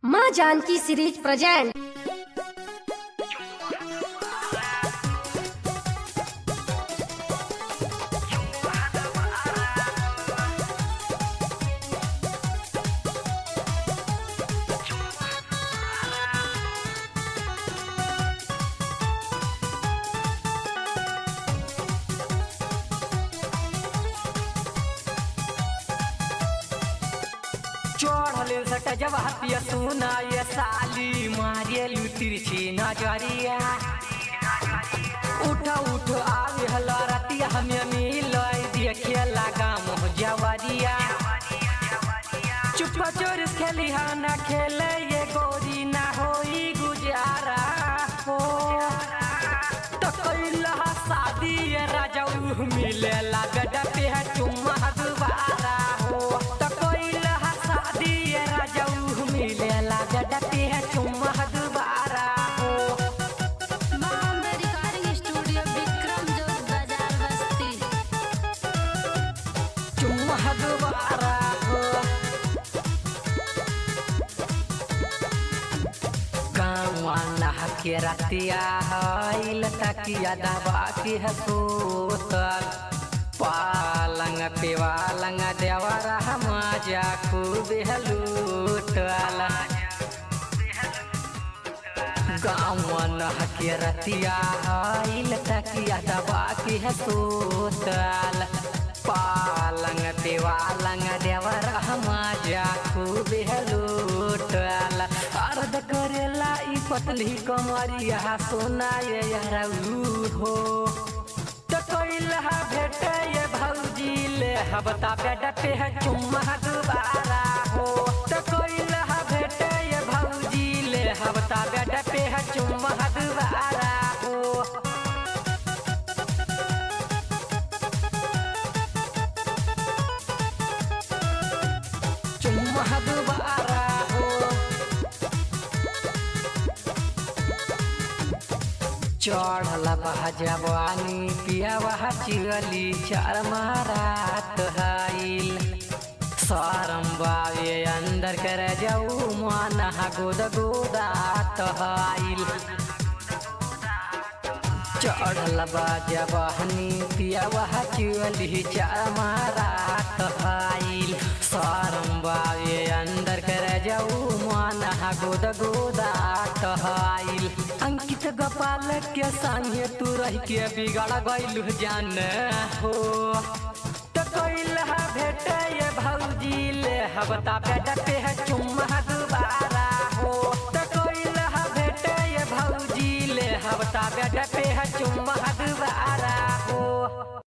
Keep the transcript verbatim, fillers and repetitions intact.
माँ Janaki series present. चढ़ले सट जब हतिया सुना ये साली मारिए तिरछी नजरिया उठ उठ आवे हला रतिया हमें मिलई देखे लगा मोह जवरिया चुप चोर खेली ना खेले ये गोरी ना होई गुजारा हो तो कैला शादी ये राजा मिले लागड पे चुम्मा दुबारा हो तो कैला शादी ये राजा मिले लागड पे चुम्मा दुबारा हो। बॉम्बे रिकॉर्डिंग स्टूडियो विक्रम जोत बाजार बस्ती। चुम्मा दुबारा हो गाँव के रतिया हईल तकिया दबा के हसूतल पालंग पेवालंग देवर मजा खूब लूटल गाँव के रतिया हईल तकिया दबा के हसूतल पालंग पेवालंग देवर मजा खूब लूटल अर्ध करेला ई पतली कमरिया सोना ये यारू हो तो कैला भेटे ये भौजी ले हबता बेड पे है चुम्मा दुबारा हो तो कैला भेटे ये भौजी ले हबता बेड पे है चुम्मा दुबारा हो। चुम्मा दुबारा हो चढ़ल जवानी पिया वह चिरली चार मारात हाइल सरम बावे अंदर कर जाऊ मन गोद गोदात हाइल चढ़ल जवानी पिया वह चिरली चार मारात हाइल सरम बावे अंदर कर जाऊ मन गोद गोदात हाइल अंकित गोपाल के संगे तू रह के बिगड़ गइलु जान हो तो कैला भेटे ये भौजी ले हबता बेड पे है चुम्मा दुबारा हो तो कैला भेटे ये भौजी ले हबता बेड पे है चुम्मा